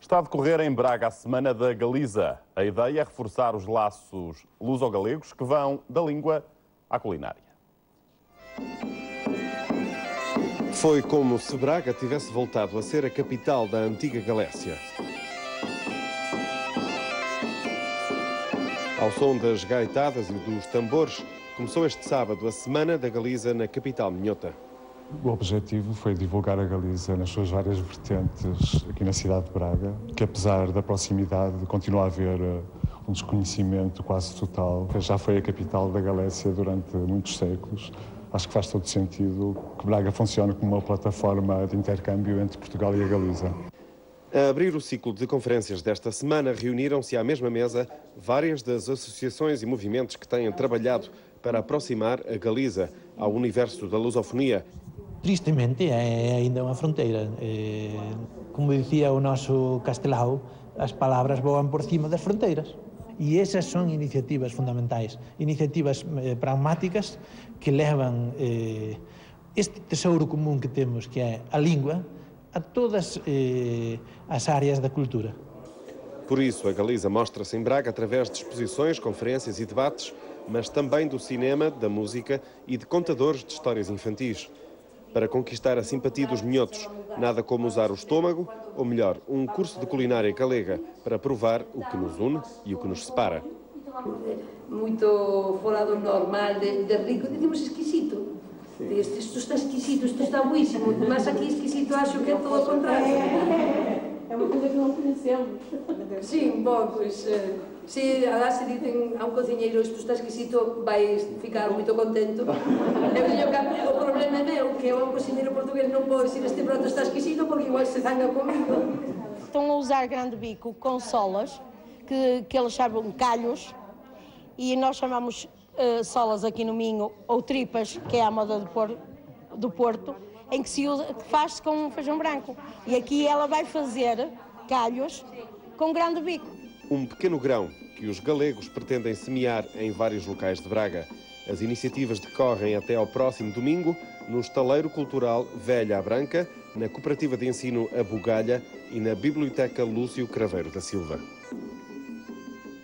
Está a decorrer em Braga a Semana da Galiza. A ideia é reforçar os laços luso-galegos que vão da língua à culinária. Foi como se Braga tivesse voltado a ser a capital da antiga Galécia. Ao som das gaitadas e dos tambores, começou este sábado a Semana da Galiza na capital minhota. O objetivo foi divulgar a Galiza nas suas várias vertentes aqui na cidade de Braga, que apesar da proximidade continua a haver um desconhecimento quase total. Já foi a capital da Galécia durante muitos séculos. Acho que faz todo sentido que Braga funcione como uma plataforma de intercâmbio entre Portugal e a Galiza. A abrir o ciclo de conferências desta semana, reuniram-se à mesma mesa várias das associações e movimentos que têm trabalhado para aproximar a Galiza ao universo da lusofonia. Tristemente, é ainda uma fronteira. Como dizia o nosso Castelao, as palavras voam por cima das fronteiras. E essas são iniciativas fundamentais, iniciativas pragmáticas que levam este tesouro comum que temos, que é a língua, a todas as áreas da cultura. Por isso, a Galiza mostra-se em Braga através de exposições, conferências e debates, mas também do cinema, da música e de contadores de histórias infantis. Para conquistar a simpatia dos minhotos, nada como usar o estômago, ou melhor, um curso de culinária galega para provar o que nos une e o que nos separa. Muito fora do normal, de rico, dizemos esquisito. Isto está esquisito, isto está buíssimo, mas aqui esquisito acho que é todo o contrário. É uma coisa que não conhecemos. Sim, bom, pois, se lá se dizem a um cozinheiro isto está esquisito, vai ficar muito contente. O problema é meu, que um cozinheiro português não pode dizer este prato está esquisito porque igual se zanga comigo. Estão a usar grande bico com solas, que eles chamam calhos, e nós chamamos solas aqui no Minho, ou tripas, que é a moda do Porto, em que se usa, que faz-se com feijão branco. E aqui ela vai fazer calhos com grande bico. Um pequeno grão que os galegos pretendem semear em vários locais de Braga. As iniciativas decorrem até ao próximo domingo no Estaleiro Cultural Velha à Branca, na Cooperativa de Ensino A Bugalha e na Biblioteca Lúcio Craveiro da Silva.